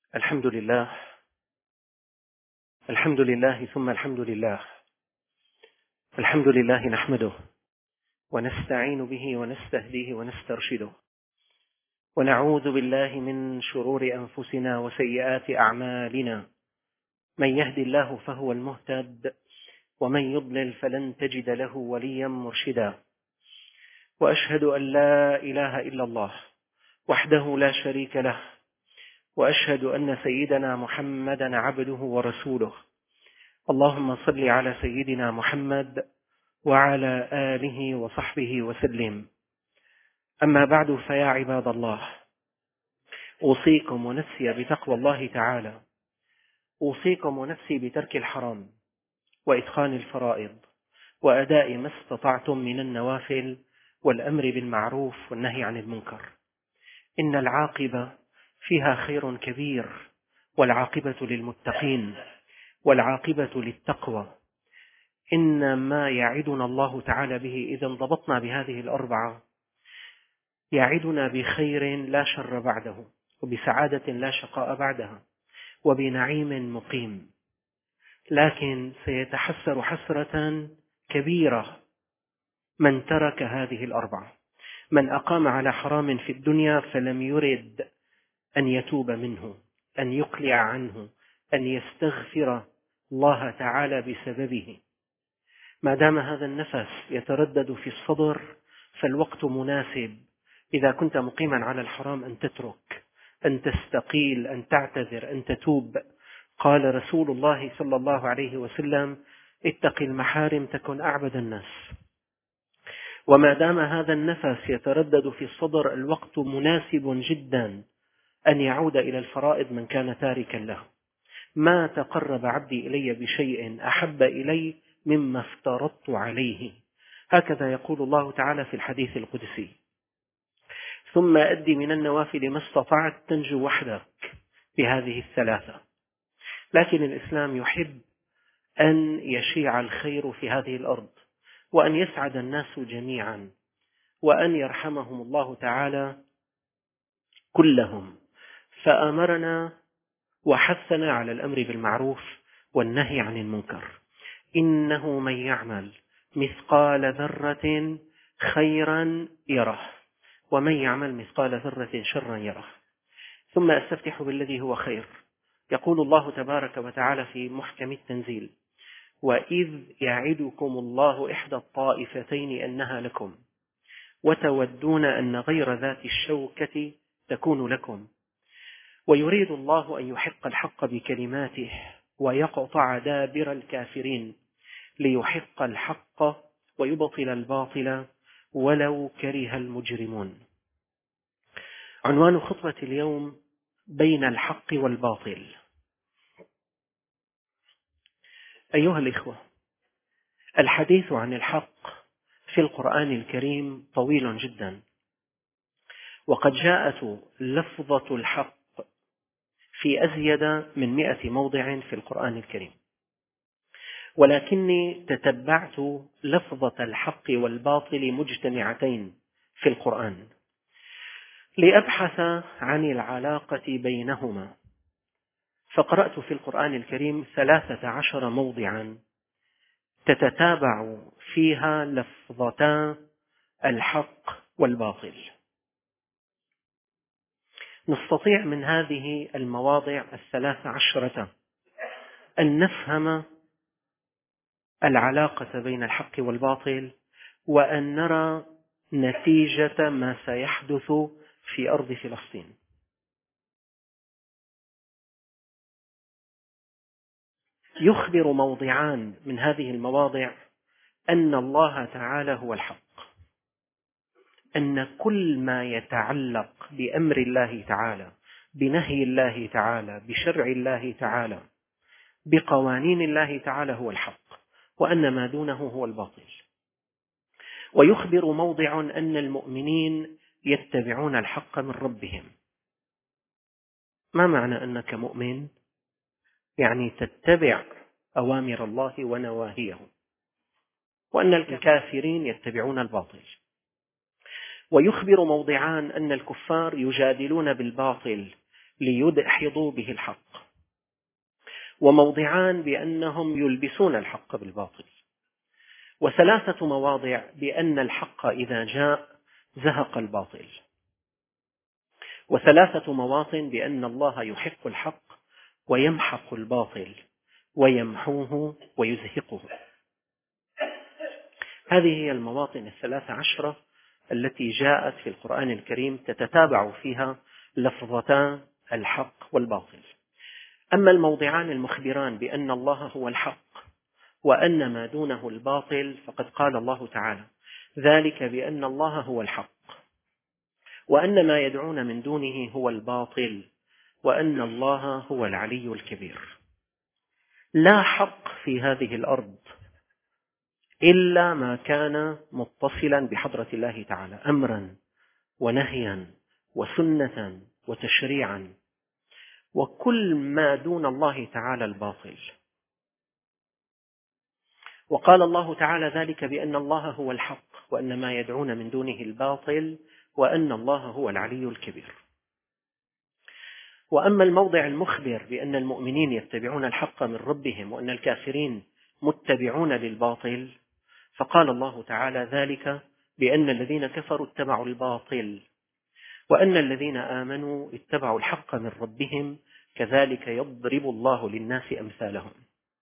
الحمد لله. الحمد لله ثم الحمد لله. الحمد لله نحمده ونستعين به ونستهديه ونسترشده، ونعوذ بالله من شرور أنفسنا وسيئات أعمالنا. من يهد الله فهو المهتد، ومن يضلل فلن تجد له وليا مرشدا. وأشهد أن لا إله إلا الله وحده لا شريك له، وأشهد أن سيدنا محمدا عبده ورسوله. اللهم صل على سيدنا محمد وعلى آله وصحبه وسلم. أما بعد، فيا عباد الله، أوصيكم ونفسي بتقوى الله تعالى. أوصيكم ونفسي بترك الحرام وإتقان الفرائض وأداء ما استطعتم من النوافل والأمر بالمعروف والنهي عن المنكر. إن العاقبة فيها خير كبير، والعاقبة للمتقين، والعاقبة للتقوى. إن ما يعدنا الله تعالى به إذا انضبطنا بهذه الأربعة يعدنا بخير لا شر بعده، وبسعادة لا شقاء بعدها، وبنعيم مقيم. لكن سيتحسر حسرة كبيرة من ترك هذه الأربعة، من أقام على حرام في الدنيا فلم يرد أن يتوب منه، أن يقلع عنه، أن يستغفر الله تعالى بسببه. ما دام هذا النفس يتردد في الصدر فالوقت مناسب، إذا كنت مقيما على الحرام، أن تترك، أن تستقيل، أن تعتذر، أن تتوب. قال رسول الله صلى الله عليه وسلم: اتق المحارم تكن أعبد الناس. وما دام هذا النفس يتردد في الصدر، الوقت مناسب جدا أن يعود إلى الفرائض من كان تاركا له. ما تقرب عبدي إلي بشيء أحب إلي مما افترضت عليه، هكذا يقول الله تعالى في الحديث القدسي: ثم أدي من النوافل ما استطعت تنجو وحدك بهذه الثلاثة. لكن الإسلام يحب أن يشيع الخير في هذه الأرض، وأن يسعد الناس جميعا، وأن يرحمهم الله تعالى كلهم، فأمرنا وحثنا على الأمر بالمعروف والنهي عن المنكر. إنه من يعمل مثقال ذرة خيرا يره، ومن يعمل مثقال ذرة شرا يره. ثم أستفتح بالذي هو خير. يقول الله تبارك وتعالى في محكم التنزيل: وإذ يعدكم الله إحدى الطائفتين أنها لكم، وتودون أن غير ذات الشوكة تكون لكم، ويريد الله أن يحق الحق بكلماته ويقطع دابر الكافرين، ليحق الحق ويبطل الباطل ولو كره المجرمون. عنوان خطبة اليوم: بين الحق والباطل. أيها الإخوة، الحديث عن الحق في القرآن الكريم طويل جدا، وقد جاءت لفظة الحق في أزيد من 100 موضع في القرآن الكريم، ولكني تتبعت لفظة الحق والباطل مجتمعتين في القرآن لأبحث عن العلاقة بينهما، فقرأت في القرآن الكريم 13 موضعا تتتابع فيها لفظتا الحق والباطل. نستطيع من هذه المواضع 13 أن نفهم العلاقة بين الحق والباطل، وأن نرى نتيجة ما سيحدث في أرض فلسطين. يخبر موضعان من هذه المواضع أن الله تعالى هو الحق، أن كل ما يتعلق بأمر الله تعالى، بنهي الله تعالى، بشرع الله تعالى، بقوانين الله تعالى هو الحق، وأن ما دونه هو الباطل. ويخبر موضع أن المؤمنين يتبعون الحق من ربهم. ما معنى أنك مؤمن؟ يعني تتبع أوامر الله ونواهيه، وأن الكافرين يتبعون الباطل. ويخبر موضعان أن الكفار يجادلون بالباطل ليدحضوا به الحق، وموضعان بأنهم يلبسون الحق بالباطل، وثلاثة مواضع بأن الحق إذا جاء زهق الباطل، وثلاثة مواطن بأن الله يحق الحق ويمحق الباطل ويمحوه ويزهقه. هذه هي المواطن 13 التي جاءت في القرآن الكريم تتتابع فيها لفظتان الحق والباطل. أما الموضعان المخبران بأن الله هو الحق وأن ما دونه الباطل فقد قال الله تعالى: ذلك بأن الله هو الحق وأن ما يدعون من دونه هو الباطل وأن الله هو العلي الكبير. لا حق في هذه الأرض إلا ما كان متصلا بحضرة الله تعالى أمرا ونهيا وسنة وتشريعا، وكل ما دون الله تعالى الباطل. وقال الله تعالى: ذلك بأن الله هو الحق وأن ما يدعون من دونه الباطل وأن الله هو العلي الكبير. وأما الموضع المخبر بأن المؤمنين يتبعون الحق من ربهم وأن الكافرين متبعون للباطل، فقال الله تعالى: ذلك بأن الذين كفروا اتبعوا الباطل وأن الذين آمنوا اتبعوا الحق من ربهم كذلك يضرب الله للناس أمثالهم.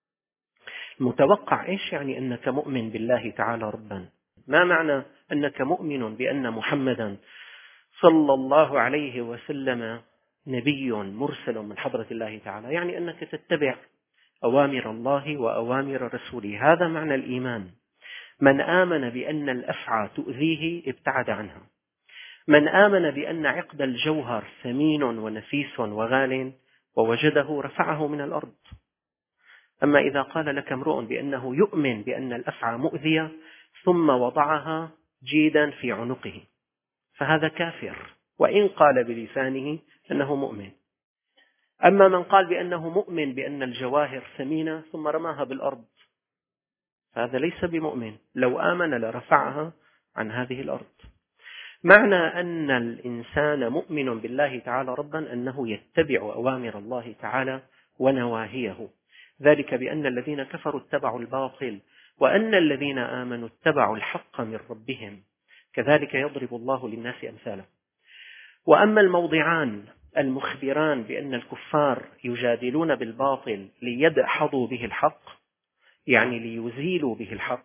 المتوقع إيش يعني أنك مؤمن بالله تعالى ربا؟ ما معنى أنك مؤمن بأن محمدا صلى الله عليه وسلم نبي مرسل من حضرة الله تعالى؟ يعني أنك تتبع أوامر الله وأوامر رسوله. هذا معنى الإيمان. من آمن بأن الأفعى تؤذيه ابتعد عنها. من آمن بأن عقد الجوهر ثمين ونفيس وغال ووجده رفعه من الأرض. أما إذا قال لك امرؤ بأنه يؤمن بأن الأفعى مؤذية ثم وضعها جيدا في عنقه فهذا كافر، وإن قال بلسانه أنه مؤمن. أما من قال بأنه مؤمن بأن الجواهر ثمينة ثم رماها بالأرض فهذا ليس بمؤمن، لو آمن لرفعها عن هذه الأرض. معنى أن الإنسان مؤمن بالله تعالى ربا أنه يتبع أوامر الله تعالى ونواهيه. ذلك بأن الذين كفروا اتبعوا الباطل وأن الذين آمنوا اتبعوا الحق من ربهم كذلك يضرب الله للناس أمثاله. وأما الموضعان المخبران بأن الكفار يجادلون بالباطل ليدحضوا به الحق، يعني ليزيلوا به الحق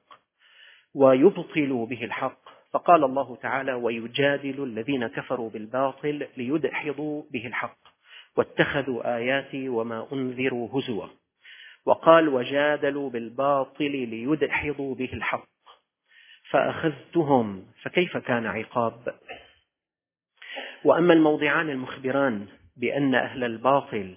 ويبطلوا به الحق، فقال الله تعالى: ويجادل الذين كفروا بالباطل ليدحضوا به الحق واتخذوا آياتي وما أنذروا هزوا. وقال: وجادلوا بالباطل ليدحضوا به الحق فأخذتهم فكيف كان عقاب. وأما الموضعان المخبران بأن أهل الباطل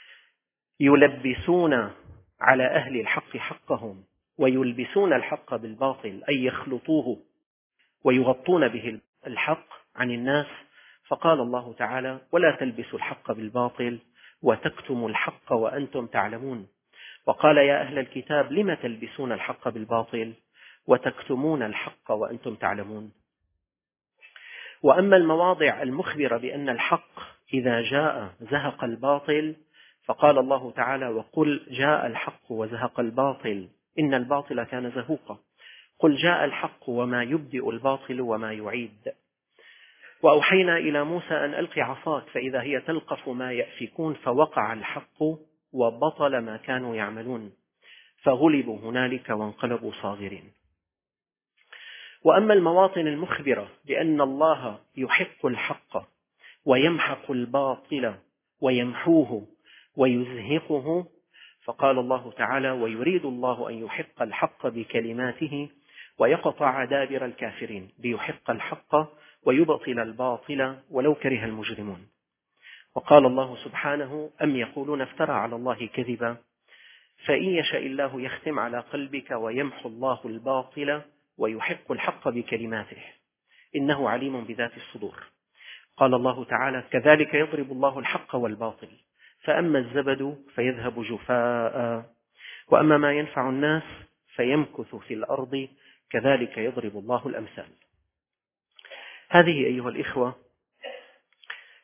يلبسون على أهل الحق حقهم ويلبسون الحق بالباطل أي يخلطوه ويغطون به الحق عن الناس، فقال الله تعالى: ولا تلبسوا الحق بالباطل وتكتموا الحق وأنتم تعلمون. وقال: يا أهل الكتاب لم تلبسون الحق بالباطل وتكتمون الحق وأنتم تعلمون. وأما المواضع المخبرة بأن الحق إذا جاء زهق الباطل، فقال الله تعالى: وقل جاء الحق وزهق الباطل إن الباطل كان زهوقا. قل جاء الحق وما يبدئ الباطل وما يعيد. وأوحينا إلى موسى أن ألق عصاك فإذا هي تلقف ما يأفكون فوقع الحق وبطل ما كانوا يعملون فغلبوا هنالك وانقلبوا صاغرين. وأما المواطن المخبرة بأن الله يحق الحق ويمحق الباطل ويمحوه ويزهقه، فقال الله تعالى: ويريد الله أن يحق الحق بكلماته ويقطع دابر الكافرين، ليحق الحق ويبطل الباطل ولو كره المجرمون. وقال الله سبحانه: أم يقولون افترى على الله كذبا فإن يشاء الله يختم على قلبك ويمحو الله الباطل ويحق الحق بكلماته إنه عليم بذات الصدور. قال الله تعالى: كذلك يضرب الله الحق والباطل فأما الزبد فيذهب جفاء وأما ما ينفع الناس فيمكث في الأرض كذلك يضرب الله الأمثال. هذه أيها الإخوة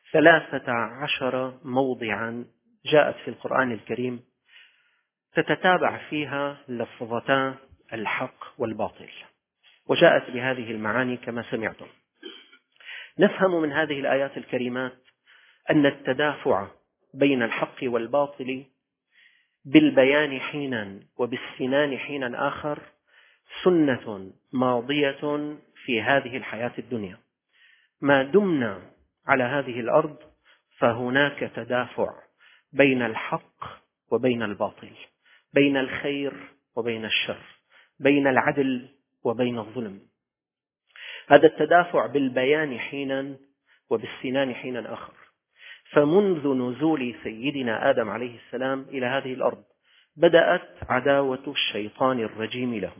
13 موضعا جاءت في القرآن الكريم تتتابع فيها لفظتا الحق والباطل، وجاءت بهذه المعاني كما سمعتم. نفهم من هذه الآيات الكريمات أن التدافع بين الحق والباطل بالبيان حينا وبالسنان حينا آخر سنة ماضية في هذه الحياة الدنيا. ما دمنا على هذه الأرض فهناك تدافع بين الحق وبين الباطل، بين الخير وبين الشر، بين العدل وبين الظلم. هذا التدافع بالبيان حينا وبالسنان حينا آخر. فمنذ نزول سيدنا آدم عليه السلام إلى هذه الأرض بدأت عداوة الشيطان الرجيم له،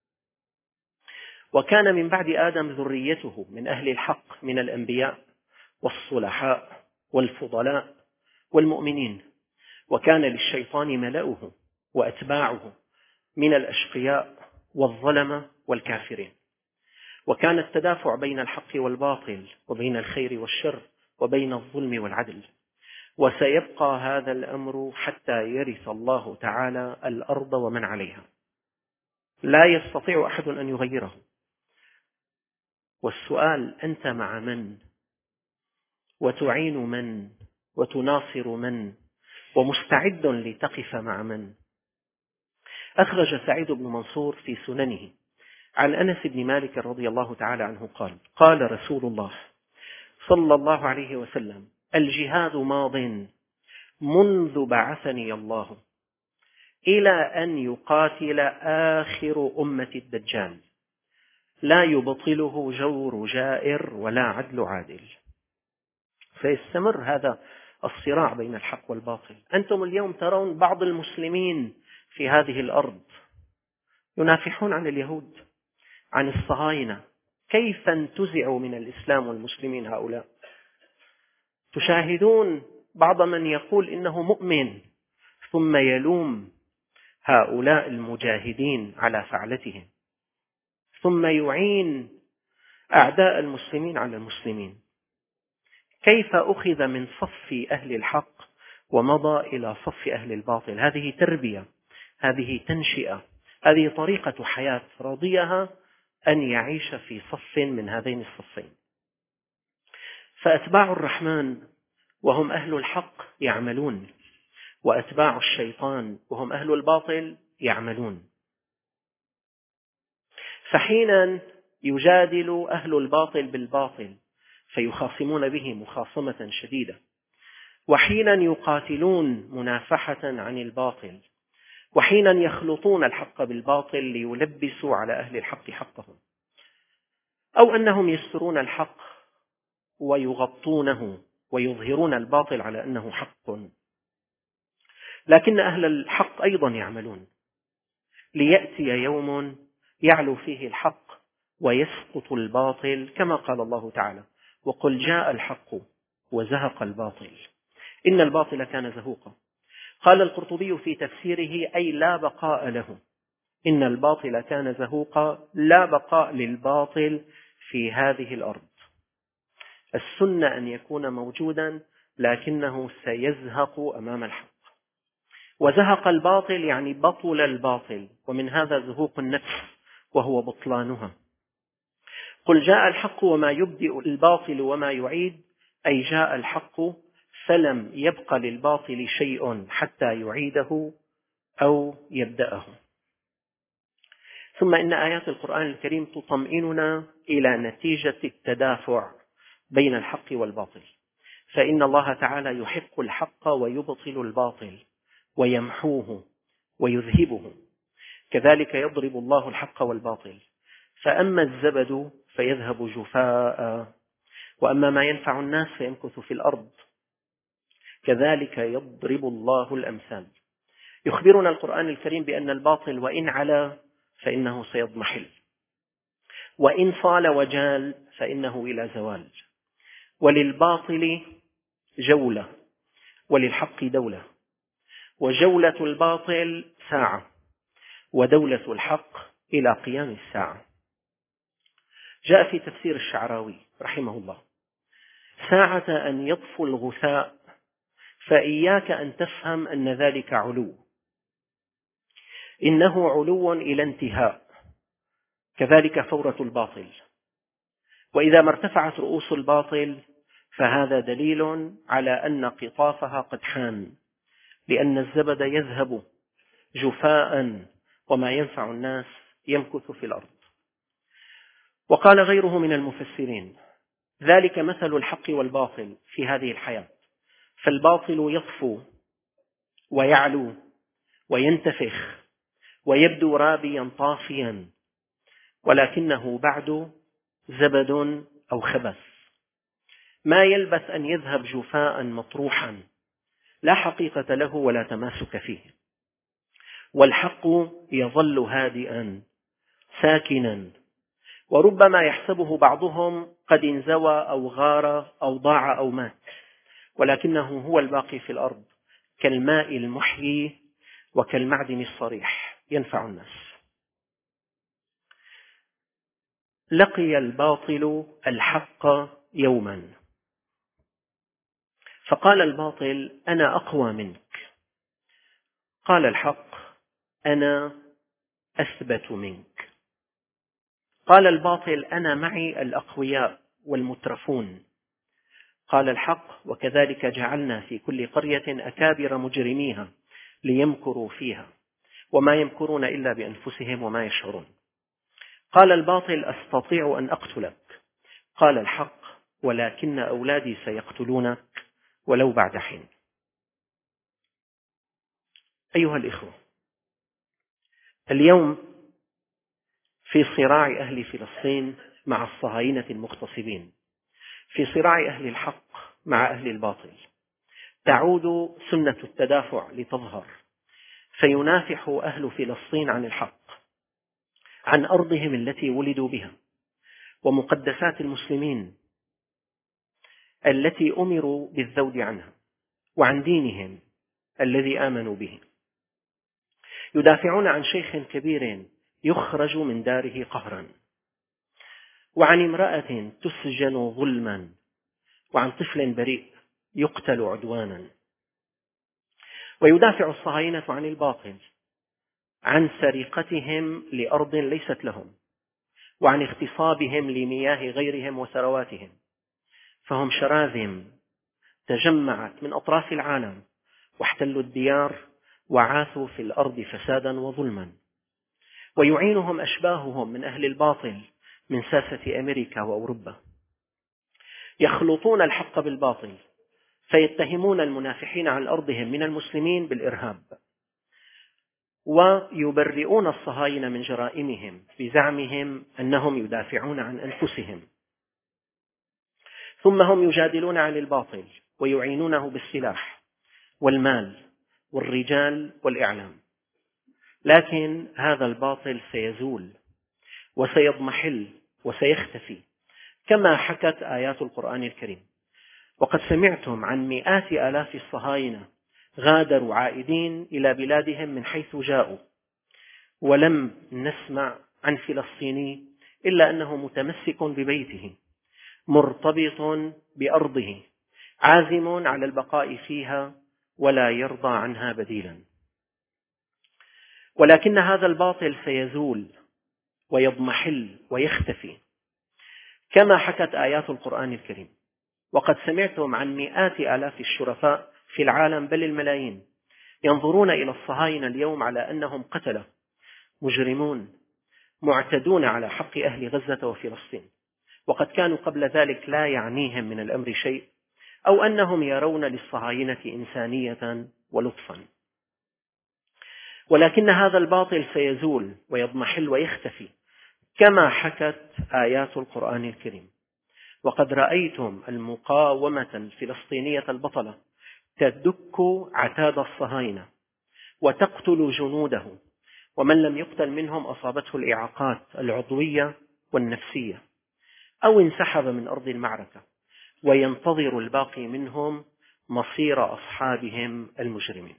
وكان من بعد آدم ذريته من أهل الحق من الأنبياء والصلحاء والفضلاء والمؤمنين، وكان للشيطان ملأه وأتباعه من الأشقياء والظلمة والكافرين. وكان التدافع بين الحق والباطل وبين الخير والشر وبين الظلم والعدل، وسيبقى هذا الأمر حتى يرث الله تعالى الأرض ومن عليها، لا يستطيع أحد أن يغيره. والسؤال: أنت مع من؟ وتعين من؟ وتناصر من؟ ومستعد لتقف مع من؟ أخرج سعيد بن منصور في سننه عن أنس بن مالك رضي الله تعالى عنه قال: قال رسول الله صلى الله عليه وسلم: الجهاد ماض منذ بعثني الله إلى أن يقاتل آخر أمة الدجال، لا يبطله جور جائر ولا عدل عادل. فيستمر هذا الصراع بين الحق والباطل. أنتم اليوم ترون بعض المسلمين في هذه الأرض ينافحون عن اليهود، عن الصهاينة. كيف انتزعوا من الإسلام والمسلمين هؤلاء؟ تشاهدون بعض من يقول إنه مؤمن ثم يلوم هؤلاء المجاهدين على فعلتهم، ثم يعين أعداء المسلمين على المسلمين. كيف أخذ من صف أهل الحق ومضى إلى صف أهل الباطل؟ هذه تربية، هذه تنشئة، هذه طريقة حياة رضيها أن يعيش في صف من هذين الصفين. فأتباع الرحمن وهم أهل الحق يعملون، وأتباع الشيطان وهم أهل الباطل يعملون. فحينا يجادل أهل الباطل بالباطل فيخاصمون به مخاصمة شديدة، وحينا يقاتلون منافحة عن الباطل، وحينا يخلطون الحق بالباطل ليلبسوا على أهل الحق حقهم، أو أنهم يسترون الحق ويغطونه ويظهرون الباطل على أنه حق. لكن أهل الحق أيضا يعملون ليأتي يوم يعلو فيه الحق ويسقط الباطل، كما قال الله تعالى: وقل جاء الحق وزهق الباطل إن الباطل كان زهوقا. قال القرطبي في تفسيره: أي لا بقاء له، إن الباطل كان زهوقا، لا بقاء للباطل في هذه الأرض. السنة أن يكون موجودا لكنه سيزهق أمام الحق. وزهق الباطل يعني بطل الباطل، ومن هذا زهوق النفس وهو بطلانها. قل جاء الحق وما يبدئ الباطل وما يعيد، أي جاء الحق فلم يبق للباطل شيء حتى يعيده أو يبدأه. ثم إن آيات القرآن الكريم تطمئننا إلى نتيجة التدافع بين الحق والباطل، فإن الله تعالى يحق الحق ويبطل الباطل ويمحوه ويذهبه، كذلك يضرب الله الحق والباطل. فأما الزبد فيذهب جفاء، وأما ما ينفع الناس فيمكث في الأرض، كذلك يضرب الله الأمثال. يخبرنا القرآن الكريم بأن الباطل وإن علا فإنه سيضمحل، وإن صال وجال فإنه إلى زوال. وللباطل جولة وللحق دولة، وجولة الباطل ساعة، ودولة الحق إلى قيام الساعة. جاء في تفسير الشعراوي رحمه الله: ساعة أن يطفو الغثاء فإياك أن تفهم أن ذلك علو، إنه علو إلى انتهاء، كذلك فورة الباطل. وإذا ما ارتفعت رؤوس الباطل فهذا دليل على أن قطافها قد حان، لأن الزبد يذهب جفاء وما ينفع الناس يمكث في الأرض. وقال غيره من المفسرين: ذلك مثل الحق والباطل في هذه الحياة، فالباطل يطفو ويعلو وينتفخ ويبدو رابيا طافيا، ولكنه بعد زبد أو خبث، ما يلبث أن يذهب جفاء مطروحا لا حقيقة له ولا تماسك فيه. والحق يظل هادئا ساكنا، وربما يحسبه بعضهم قد انزوى أو غار أو ضاع أو مات، ولكنه هو الباقي في الأرض كالماء المحيي وكالمعدن الصريح ينفع الناس. لقي الباطل الحق يوما، فقال الباطل: أنا أقوى منك. قال الحق: أنا أثبت منك. قال الباطل: أنا معي الأقوياء والمترفون. قال الحق: وكذلك جعلنا في كل قرية أكابر مجرميها ليمكروا فيها وما يمكرون إلا بأنفسهم وما يشعرون. قال الباطل: أستطيع أن أقتلك. قال الحق: ولكن أولادي سيقتلونك ولو بعد حين. أيها الإخوة، اليوم في صراع أهل فلسطين مع الصهاينة المغتصبين، في صراع أهل الحق مع أهل الباطل، تعود سنة التدافع لتظهر، فينافح أهل فلسطين عن الحق، عن أرضهم التي ولدوا بها ومقدسات المسلمين التي أمروا بالذود عنها، وعن دينهم الذي آمنوا به. يدافعون عن شيخ كبير يخرج من داره قهرا، وعن امرأة تسجن ظلما، وعن طفل بريء يقتل عدوانا. ويدافع الصهاينة عن الباطل، عن سرقتهم لأرض ليست لهم، وعن اغتصابهم لمياه غيرهم وثرواتهم، فهم شراذم تجمعت من أطراف العالم واحتلوا الديار وعاثوا في الأرض فسادا وظلما. ويعينهم أشباههم من أهل الباطل من ساسة أمريكا وأوروبا، يخلطون الحق بالباطل، فيتهمون المنافحين عن أرضهم من المسلمين بالإرهاب، ويبرئون الصهاينة من جرائمهم بزعمهم أنهم يدافعون عن أنفسهم. ثم هم يجادلون عن الباطل ويعينونه بالسلاح والمال والرجال والإعلام. لكن هذا الباطل سيزول وسيضمحل وسيختفي، كما حكت آيات القرآن الكريم. وقد سمعتم عن مئات آلاف الصهاينة غادروا عائدين إلى بلادهم من حيث جاءوا، ولم نسمع عن فلسطيني إلا أنه متمسك ببيته، مرتبط بأرضه، عازم على البقاء فيها ولا يرضى عنها بديلا. ولكن هذا الباطل سيزول ويضمحل ويختفي، كما حكت آيات القرآن الكريم. وقد سمعتم عن مئات آلاف الشرفاء في العالم بل الملايين ينظرون إلى الصهاينة اليوم على أنهم قتلة مجرمون معتدون على حق أهل غزة وفلسطين، وقد كانوا قبل ذلك لا يعنيهم من الأمر شيء، أو أنهم يرون للصهاينة إنسانية ولطفا. ولكن هذا الباطل سيزول ويضمحل ويختفي، كما حكت آيات القرآن الكريم. وقد رأيتم المقاومة الفلسطينية البطلة تدك عتاد الصهاينة وتقتل جنوده، ومن لم يقتل منهم أصابته الإعاقات العضوية والنفسية، أو انسحب من أرض المعركة، وينتظر الباقي منهم مصير أصحابهم المجرمين.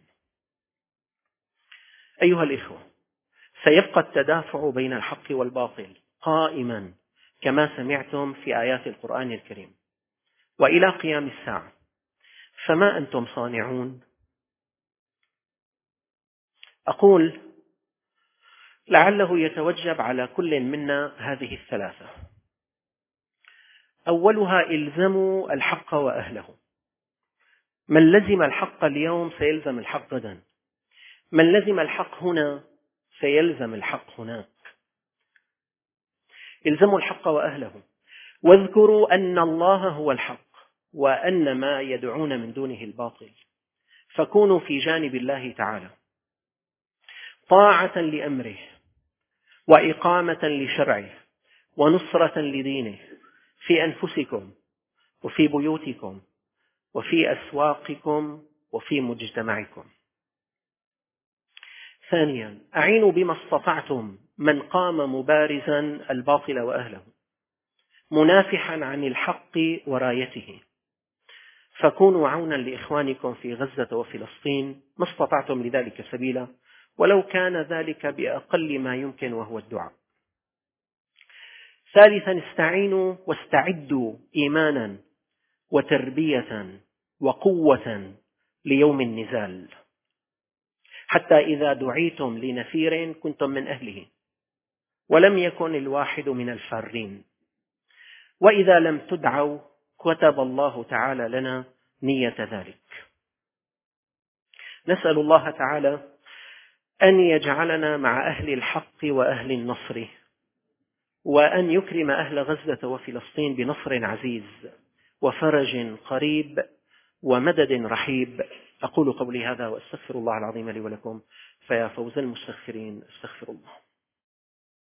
أيها الإخوة، سيبقى التدافع بين الحق والباطل قائما كما سمعتم في آيات القرآن الكريم، وإلى قيام الساعة، فما أنتم صانعون؟ أقول لعله يتوجب على كل منا هذه الثلاثة. أولها إلزام الحق وأهله. من لزم الحق اليوم سيلزم الحق غدا، من لزم الحق هنا سيلزم الحق هناك. الزموا الحق وأهله، واذكروا أن الله هو الحق وأن ما يدعون من دونه الباطل، فكونوا في جانب الله تعالى طاعة لأمره وإقامة لشرعه ونصرة لدينه في أنفسكم وفي بيوتكم وفي أسواقكم وفي مجتمعكم. ثانيا، أعينوا بما استطعتم من قام مبارزا الباطل وأهله منافحا عن الحق ورايته، فكونوا عونا لإخوانكم في غزة وفلسطين ما استطعتم لذلك سبيلا، ولو كان ذلك بأقل ما يمكن وهو الدعاء. ثالثا، استعينوا واستعدوا إيمانا وتربية وقوة ليوم النزال، حتى إذا دعيتم لنفير كنتم من أهله ولم يكن الواحد من الفارين، وإذا لم تدعوا كتب الله تعالى لنا نية ذلك. نسأل الله تعالى أن يجعلنا مع أهل الحق وأهل النصر، وأن يكرم أهل غزة وفلسطين بنصر عزيز وفرج قريب ومدد رحيب. أقول قولي هذا وأستغفر الله العظيم لي ولكم، فيا فوز المستغفرين، استغفر الله.